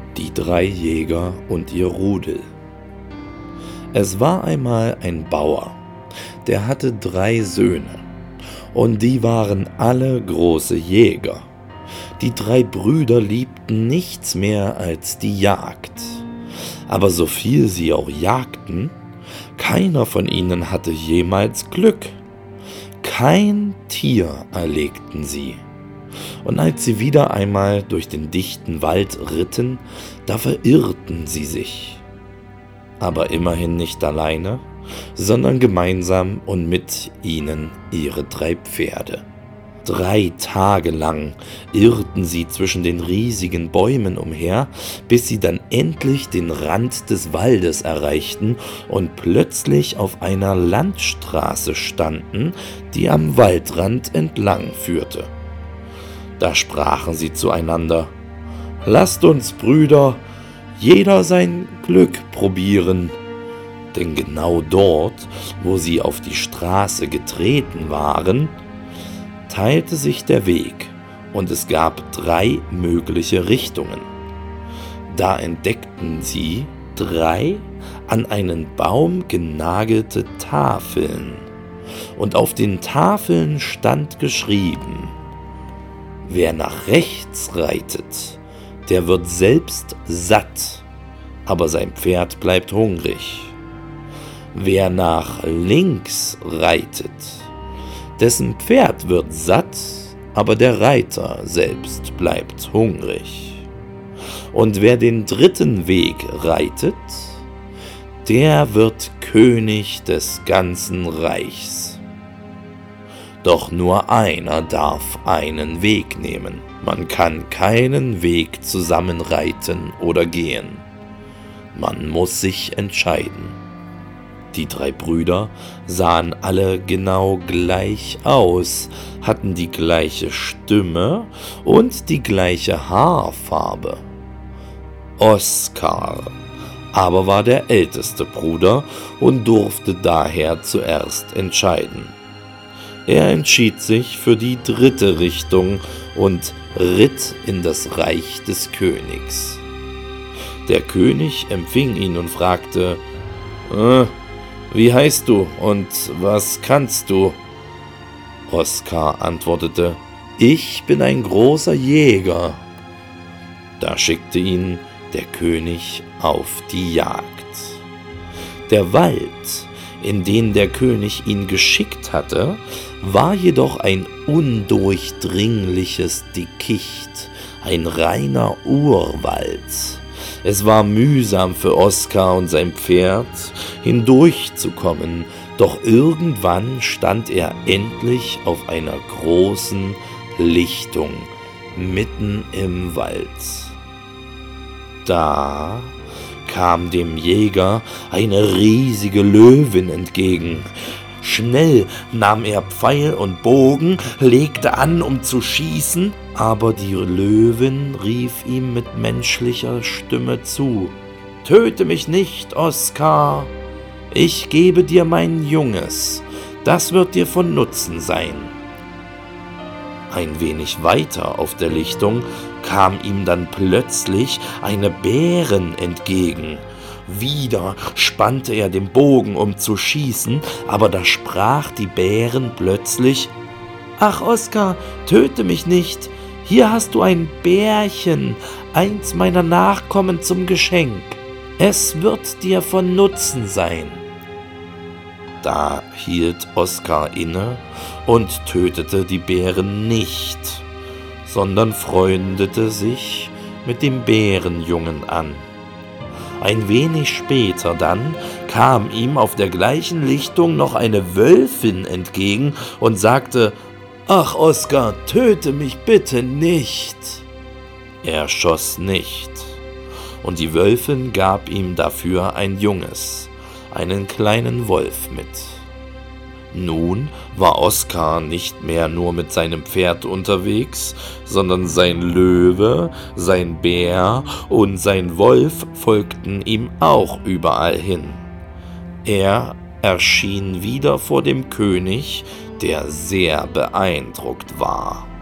Die 3 Jäger und ihr Rudel. Es war einmal ein Bauer, der hatte 3 Söhne, und die waren alle große Jäger. Die 3 Brüder liebten nichts mehr als die Jagd. Aber so viel sie auch jagten, keiner von ihnen hatte jemals Glück. Kein Tier erlegten sie. Und als sie wieder einmal durch den dichten Wald ritten, da verirrten sie sich. Aber immerhin nicht alleine, sondern gemeinsam und mit ihnen ihre 3 Pferde. 3 Tage lang irrten sie zwischen den riesigen Bäumen umher, bis sie dann endlich den Rand des Waldes erreichten und plötzlich auf einer Landstraße standen, die am Waldrand entlang führte. Da sprachen sie zueinander: »Lasst uns, Brüder, jeder sein Glück probieren.« Denn genau dort, wo sie auf die Straße getreten waren, teilte sich der Weg, und es gab 3 mögliche Richtungen. Da entdeckten sie 3 an einen Baum genagelte Tafeln, und auf den Tafeln stand geschrieben: »Wer nach rechts reitet, der wird selbst satt, aber sein Pferd bleibt hungrig. Wer nach links reitet, dessen Pferd wird satt, aber der Reiter selbst bleibt hungrig. Und wer den 3. Weg reitet, der wird König des ganzen Reichs. Doch nur einer darf einen Weg nehmen. Man kann keinen Weg zusammen reiten oder gehen. Man muss sich entscheiden.« Die 3 Brüder sahen alle genau gleich aus, hatten die gleiche Stimme und die gleiche Haarfarbe. Oskar aber war der älteste Bruder und durfte daher zuerst entscheiden. Er entschied sich für die 3. Richtung und ritt in das Reich des Königs. Der König empfing ihn und fragte: »Wie heißt du und was kannst du?« Oskar antwortete: »Ich bin ein großer Jäger.« Da schickte ihn der König auf die Jagd. Der Wald, in den der König ihn geschickt hatte, war jedoch ein undurchdringliches Dickicht, ein reiner Urwald. Es war mühsam für Oskar und sein Pferd, hindurchzukommen, doch irgendwann stand er endlich auf einer großen Lichtung mitten im Wald. Da kam dem Jäger eine riesige Löwin entgegen. Schnell nahm er Pfeil und Bogen, legte an, um zu schießen, aber die Löwin rief ihm mit menschlicher Stimme zu: »Töte mich nicht, Oskar! Ich gebe dir mein Junges, das wird dir von Nutzen sein.« Ein wenig weiter auf der Lichtung kam ihm dann plötzlich eine Bärin entgegen. Wieder spannte er den Bogen, um zu schießen, aber da sprach die Bärin plötzlich: »Ach, Oskar, töte mich nicht! Hier hast du ein Bärchen, eins meiner Nachkommen zum Geschenk. Es wird dir von Nutzen sein.« Da hielt Oskar inne und tötete die Bärin nicht, sondern freundete sich mit dem Bärenjungen an. Ein wenig später dann kam ihm auf der gleichen Lichtung noch eine Wölfin entgegen und sagte: »Ach, Oskar, töte mich bitte nicht!« Er schoss nicht, und die Wölfin gab ihm dafür ein Junges, einen kleinen Wolf mit. Nun war Oskar nicht mehr nur mit seinem Pferd unterwegs, sondern sein Löwe, sein Bär und sein Wolf folgten ihm auch überall hin. Er erschien wieder vor dem König, der sehr beeindruckt war.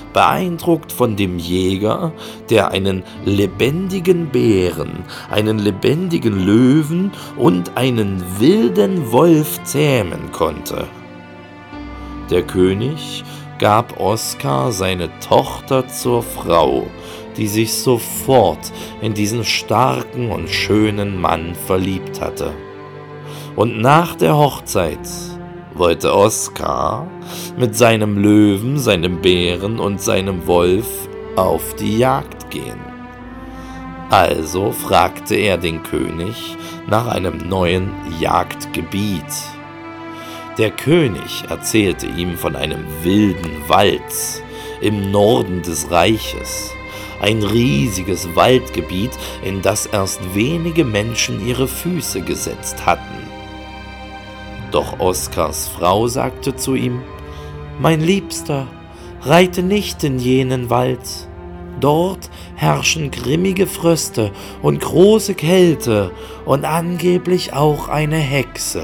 beeindruckt von dem Jäger, der einen lebendigen Bären, einen lebendigen Löwen und einen wilden Wolf zähmen konnte. Der König gab Oskar seine Tochter zur Frau, die sich sofort in diesen starken und schönen Mann verliebt hatte. Und nach der Hochzeit wollte Oskar mit seinem Löwen, seinem Bären und seinem Wolf auf die Jagd gehen. Also fragte er den König nach einem neuen Jagdgebiet. Der König erzählte ihm von einem wilden Wald im Norden des Reiches, ein riesiges Waldgebiet, in das erst wenige Menschen ihre Füße gesetzt hatten. Doch Oskars Frau sagte zu ihm: »Mein Liebster, reite nicht in jenen Wald. Dort herrschen grimmige Fröste und große Kälte und angeblich auch eine Hexe.«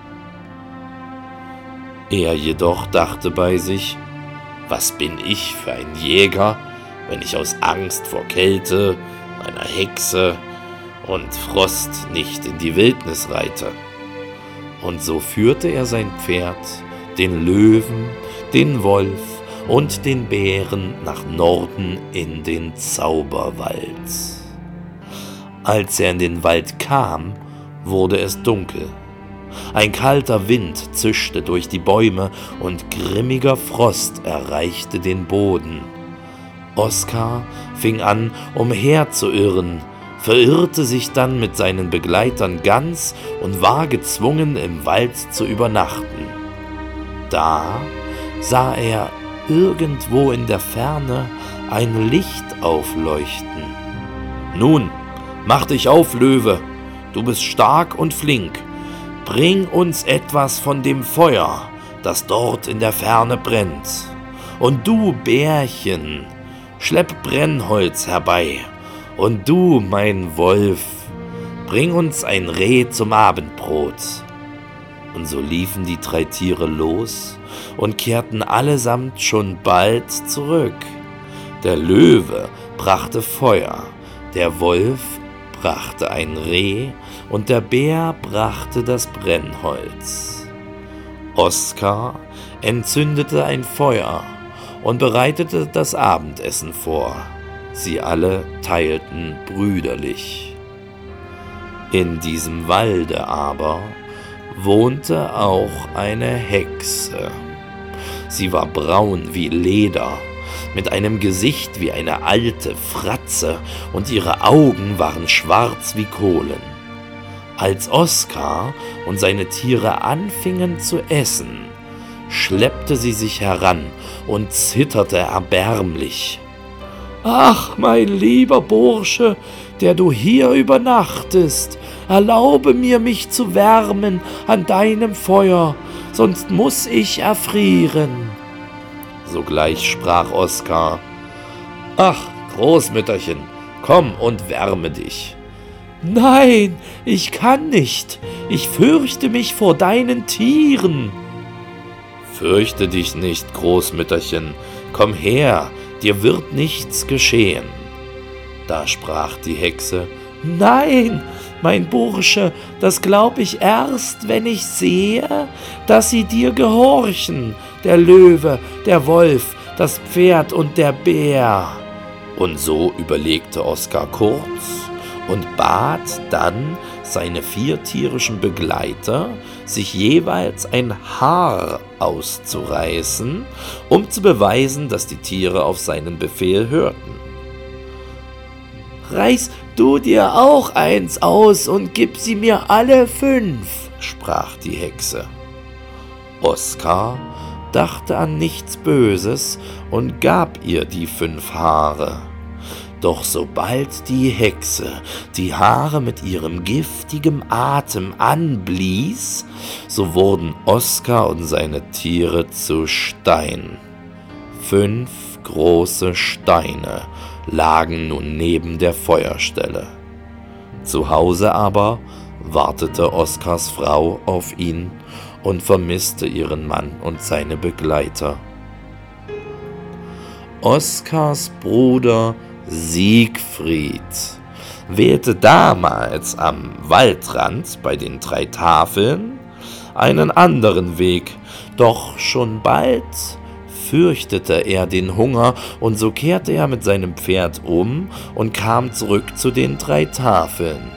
Er jedoch dachte bei sich: »Was bin ich für ein Jäger, wenn ich aus Angst vor Kälte, einer Hexe und Frost nicht in die Wildnis reite?« Und so führte er sein Pferd, den Löwen, den Wolf und den Bären nach Norden in den Zauberwald. Als er in den Wald kam, wurde es dunkel. Ein kalter Wind zischte durch die Bäume und grimmiger Frost erreichte den Boden. Oskar fing an, umherzuirren, verirrte sich dann mit seinen Begleitern ganz und war gezwungen, im Wald zu übernachten. Da sah er irgendwo in der Ferne ein Licht aufleuchten. »Nun, mach dich auf, Löwe, du bist stark und flink. Bring uns etwas von dem Feuer, das dort in der Ferne brennt. Und du, Bärchen, schlepp Brennholz herbei. Und du, mein Wolf, bring uns ein Reh zum Abendbrot.« Und so liefen die 3 Tiere los und kehrten allesamt schon bald zurück. Der Löwe brachte Feuer, der Wolf brachte ein Reh und der Bär brachte das Brennholz. Oskar entzündete ein Feuer und bereitete das Abendessen vor. Sie alle teilten brüderlich. In diesem Walde aber wohnte auch eine Hexe. Sie war braun wie Leder, mit einem Gesicht wie eine alte Fratze, und ihre Augen waren schwarz wie Kohlen. Als Oskar und seine Tiere anfingen zu essen, schleppte sie sich heran und zitterte erbärmlich. »Ach, mein lieber Bursche, der du hier übernachtest, erlaube mir, mich zu wärmen an deinem Feuer, sonst muß ich erfrieren.« Sogleich sprach Oskar: »Ach, Großmütterchen, komm und wärme dich.« »Nein, ich kann nicht, ich fürchte mich vor deinen Tieren.« »Fürchte dich nicht, Großmütterchen, komm her, dir wird nichts geschehen.« Da sprach die Hexe: »Nein, mein Bursche, das glaub ich erst, wenn ich sehe, dass sie dir gehorchen, der Löwe, der Wolf, das Pferd und der Bär.« Und so überlegte Oskar kurz und bat dann seine 4 tierischen Begleiter, sich jeweils ein Haar auszureißen, um zu beweisen, dass die Tiere auf seinen Befehl hörten. »Reiß du dir auch eins aus und gib sie mir alle 5«, sprach die Hexe. Oskar dachte an nichts Böses und gab ihr die 5 Haare. Doch sobald die Hexe die Haare mit ihrem giftigen Atem anblies, so wurden Oskar und seine Tiere zu Stein. 5 große Steine lagen nun neben der Feuerstelle. Zu Hause aber wartete Oskars Frau auf ihn und vermisste ihren Mann und seine Begleiter. Oskars Bruder Siegfried wählte damals am Waldrand bei den 3 Tafeln einen anderen Weg, doch schon bald fürchtete er den Hunger, und so kehrte er mit seinem Pferd um und kam zurück zu den 3 Tafeln.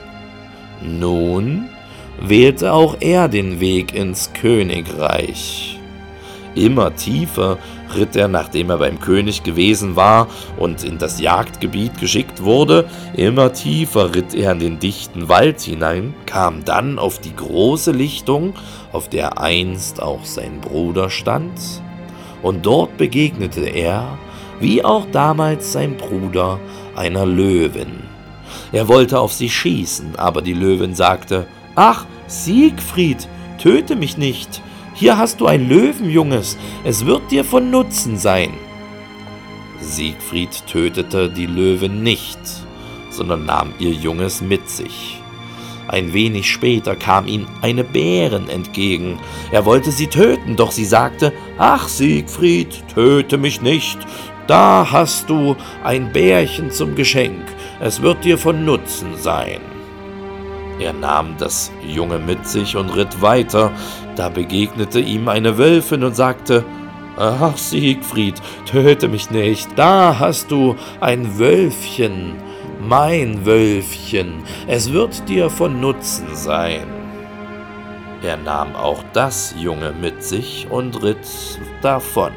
Nun wählte auch er den Weg ins Königreich. Immer tiefer ritt er, nachdem er beim König gewesen war und in das Jagdgebiet geschickt wurde, immer tiefer ritt er in den dichten Wald hinein, kam dann auf die große Lichtung, auf der einst auch sein Bruder stand, und dort begegnete er, wie auch damals sein Bruder, einer Löwin. Er wollte auf sie schießen, aber die Löwin sagte: »Ach, Siegfried, töte mich nicht! Hier hast du ein Löwenjunges, es wird dir von Nutzen sein.« Siegfried tötete die Löwin nicht, sondern nahm ihr Junges mit sich. Ein wenig später kam ihm eine Bärin entgegen. Er wollte sie töten, doch sie sagte: »Ach, Siegfried, töte mich nicht, da hast du ein Bärchen zum Geschenk, es wird dir von Nutzen sein.« Er nahm das Junge mit sich und ritt weiter. Da begegnete ihm eine Wölfin und sagte: »Ach, Siegfried, töte mich nicht, da hast du ein Wölfchen, mein Wölfchen, es wird dir von Nutzen sein.« Er nahm auch das Junge mit sich und ritt davon.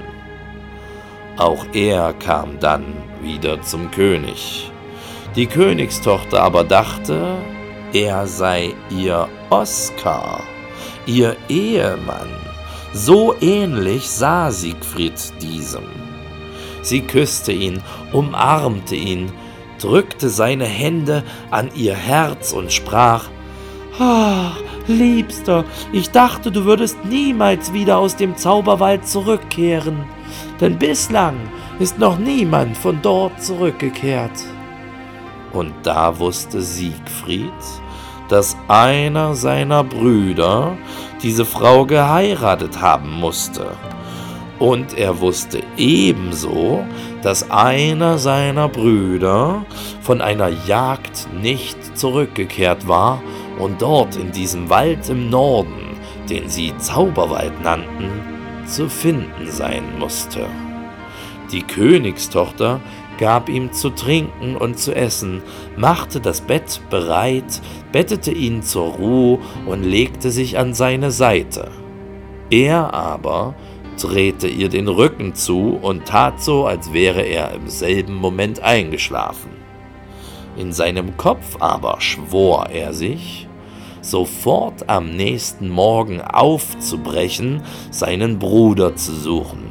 Auch er kam dann wieder zum König. Die Königstochter aber dachte, er sei ihr Oskar, ihr Ehemann. So ähnlich sah Siegfried diesem. Sie küsste ihn, umarmte ihn, drückte seine Hände an ihr Herz und sprach: »Ach, Liebster, ich dachte, du würdest niemals wieder aus dem Zauberwald zurückkehren, denn bislang ist noch niemand von dort zurückgekehrt.« Und da wusste Siegfried, dass einer seiner Brüder diese Frau geheiratet haben musste. Und er wusste ebenso, dass einer seiner Brüder von einer Jagd nicht zurückgekehrt war und dort in diesem Wald im Norden, den sie Zauberwald nannten, zu finden sein musste. Die Königstochter gab ihm zu trinken und zu essen, machte das Bett bereit, bettete ihn zur Ruhe und legte sich an seine Seite. Er aber drehte ihr den Rücken zu und tat so, als wäre er im selben Moment eingeschlafen. In seinem Kopf aber schwor er sich, sofort am nächsten Morgen aufzubrechen, seinen Bruder zu suchen.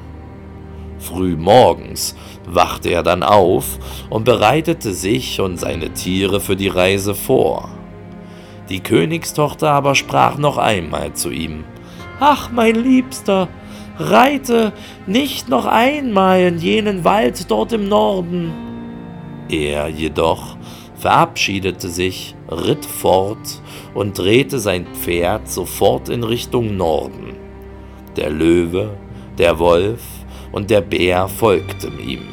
Früh morgens wachte er dann auf und bereitete sich und seine Tiere für die Reise vor. Die Königstochter aber sprach noch einmal zu ihm: »Ach, mein Liebster, reite nicht noch einmal in jenen Wald dort im Norden.« Er jedoch verabschiedete sich, ritt fort und drehte sein Pferd sofort in Richtung Norden. Der Löwe, der Wolf und der Bär folgten ihm.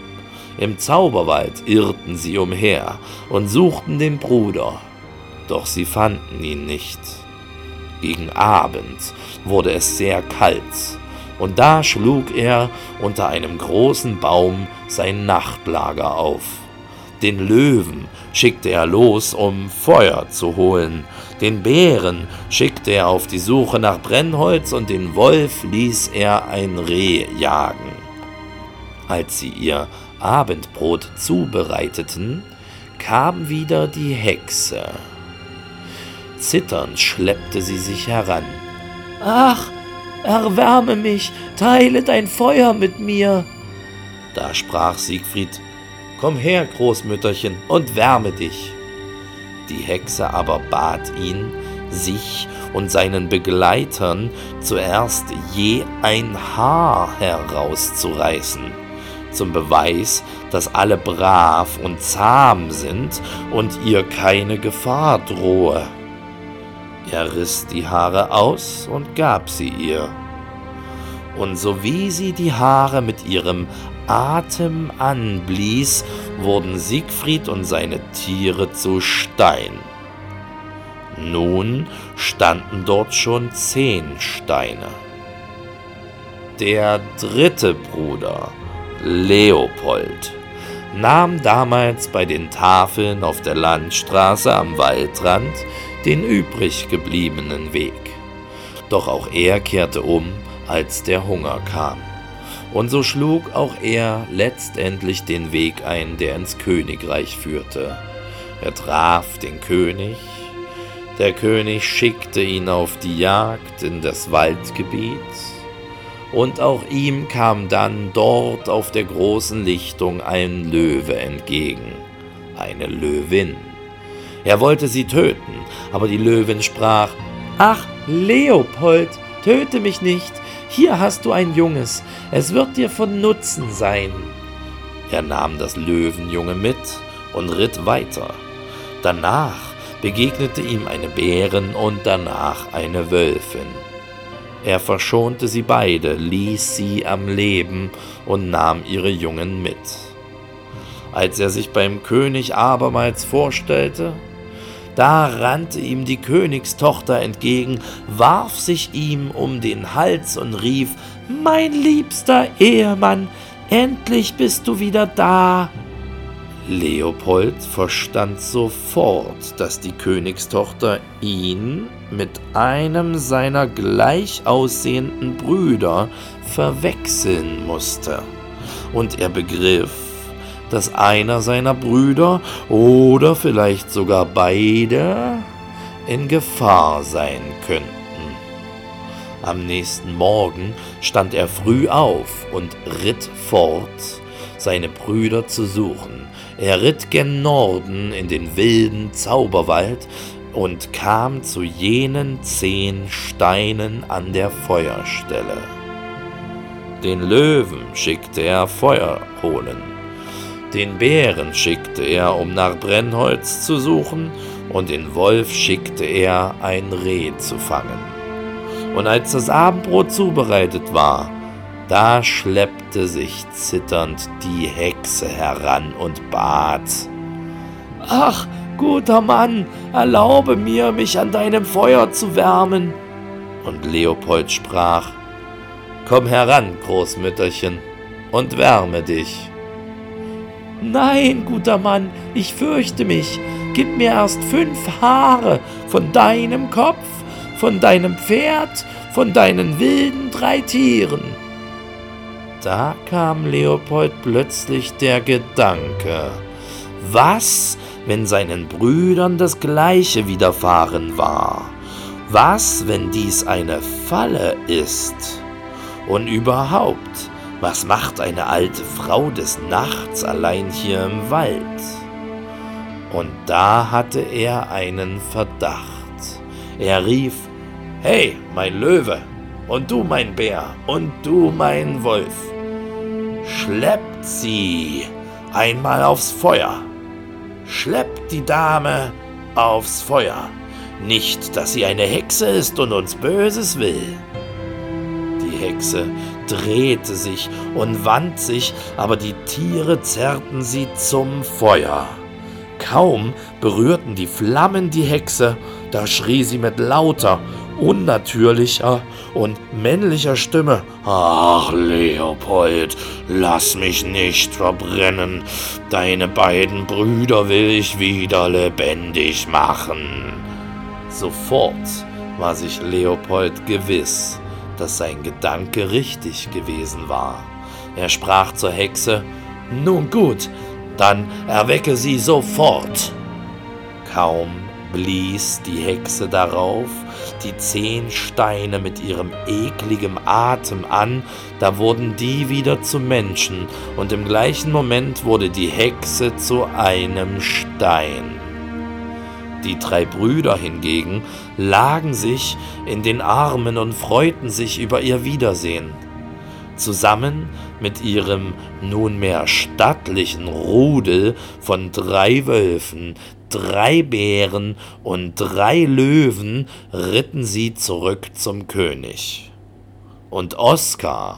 Im Zauberwald irrten sie umher und suchten den Bruder, doch sie fanden ihn nicht. Gegen Abend wurde es sehr kalt, und da schlug er unter einem großen Baum sein Nachtlager auf. Den Löwen schickte er los, um Feuer zu holen, den Bären schickte er auf die Suche nach Brennholz und den Wolf ließ er ein Reh jagen. Als sie ihr Abendbrot zubereiteten, kam wieder die Hexe. Zitternd schleppte sie sich heran. »Ach, erwärme mich, teile dein Feuer mit mir!« Da sprach Siegfried: »Komm her, Großmütterchen, und wärme dich.« Die Hexe aber bat ihn, sich und seinen Begleitern zuerst je ein Haar herauszureißen, zum Beweis, dass alle brav und zahm sind und ihr keine Gefahr drohe. Er riss die Haare aus und gab sie ihr. Und sowie sie die Haare mit ihrem Atem anblies, wurden Siegfried und seine Tiere zu Stein. Nun standen dort schon 10 Steine. Der dritte Bruder, Leopold, nahm damals bei den Tafeln auf der Landstraße am Waldrand den übrig gebliebenen Weg. Doch auch er kehrte um, als der Hunger kam. Und so schlug auch er letztendlich den Weg ein, der ins Königreich führte. Er traf den König. Der König schickte ihn auf die Jagd in das Waldgebiet. Und auch ihm kam dann dort auf der großen Lichtung ein Löwe entgegen, eine Löwin. Er wollte sie töten, aber die Löwin sprach: »Ach, Leopold, töte mich nicht, hier hast du ein Junges, es wird dir von Nutzen sein.« Er nahm das Löwenjunge mit und ritt weiter. Danach begegnete ihm eine Bärin und danach eine Wölfin. Er verschonte sie beide, ließ sie am Leben und nahm ihre Jungen mit. Als er sich beim König abermals vorstellte, da rannte ihm die Königstochter entgegen, warf sich ihm um den Hals und rief: »Mein liebster Ehemann, endlich bist du wieder da!« Leopold verstand sofort, dass die Königstochter ihn mit einem seiner gleich aussehenden Brüder verwechseln musste. Und er begriff, dass einer seiner Brüder oder vielleicht sogar beide in Gefahr sein könnten. Am nächsten Morgen stand er früh auf und ritt fort, seine Brüder zu suchen. Er ritt gen Norden in den wilden Zauberwald und kam zu jenen 10 Steinen an der Feuerstelle. Den Löwen schickte er Feuer holen, den Bären schickte er, um nach Brennholz zu suchen, und den Wolf schickte er, ein Reh zu fangen. Und als das Abendbrot zubereitet war, da schleppte sich zitternd die Hexe heran und bat: »Ach, guter Mann, erlaube mir, mich an deinem Feuer zu wärmen.« Und Leopold sprach: »Komm heran, Großmütterchen, und wärme dich.« »Nein, guter Mann, ich fürchte mich. Gib mir erst 5 Haare von deinem Kopf, von deinem Pferd, von deinen wilden 3 Tieren.« Da kam Leopold plötzlich der Gedanke: Was, wenn seinen Brüdern das Gleiche widerfahren war? Was, wenn dies eine Falle ist? Und überhaupt, was macht eine alte Frau des Nachts allein hier im Wald? Und da hatte er einen Verdacht. Er rief: »Hey, mein Löwe, und du, mein Bär, und du, mein Wolf, schleppt sie einmal aufs Feuer. Schleppt die Dame aufs Feuer. Nicht, dass sie eine Hexe ist und uns Böses will.« Die Hexe drehte sich und wand sich, aber die Tiere zerrten sie zum Feuer. Kaum berührten die Flammen die Hexe, da schrie sie mit lauter, unnatürlicher und männlicher Stimme: »Ach, Leopold, lass mich nicht verbrennen. Deine beiden Brüder will ich wieder lebendig machen.« Sofort war sich Leopold gewiss, dass sein Gedanke richtig gewesen war. Er sprach zur Hexe: »Nun gut, dann erwecke sie sofort.« Kaum blies die Hexe darauf die 10 Steine mit ihrem ekligem Atem an, da wurden die wieder zu Menschen, und im gleichen Moment wurde die Hexe zu einem Stein. Die 3 Brüder hingegen lagen sich in den Armen und freuten sich über ihr Wiedersehen. Zusammen mit ihrem nunmehr stattlichen Rudel von 3 Wölfen, 3 Bären und 3 Löwen ritten sie zurück zum König. Und Oskar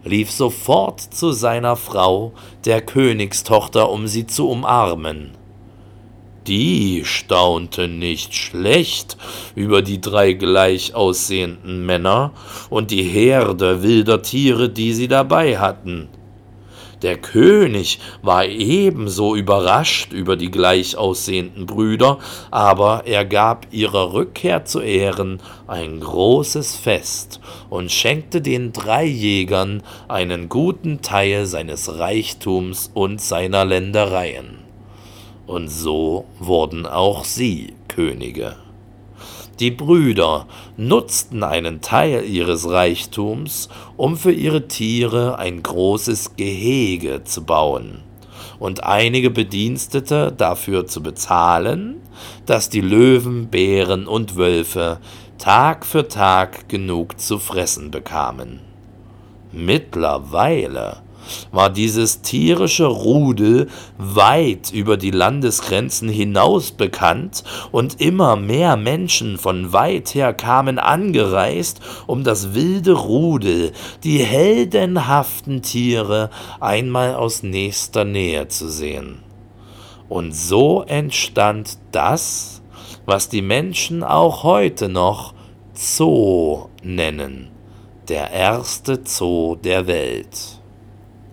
lief sofort zu seiner Frau, der Königstochter, um sie zu umarmen. Die staunte nicht schlecht über die 3 gleich aussehenden Männer und die Herde wilder Tiere, die sie dabei hatten. Der König war ebenso überrascht über die gleich aussehenden Brüder, aber er gab ihrer Rückkehr zu Ehren ein großes Fest und schenkte den 3 Jägern einen guten Teil seines Reichtums und seiner Ländereien. Und so wurden auch sie Könige. Die Brüder nutzten einen Teil ihres Reichtums, um für ihre Tiere ein großes Gehege zu bauen und einige Bedienstete dafür zu bezahlen, dass die Löwen, Bären und Wölfe Tag für Tag genug zu fressen bekamen. Mittlerweile war dieses tierische Rudel weit über die Landesgrenzen hinaus bekannt, und immer mehr Menschen von weit her kamen angereist, um das wilde Rudel, die heldenhaften Tiere, einmal aus nächster Nähe zu sehen. Und so entstand das, was die Menschen auch heute noch Zoo nennen, der erste Zoo der Welt.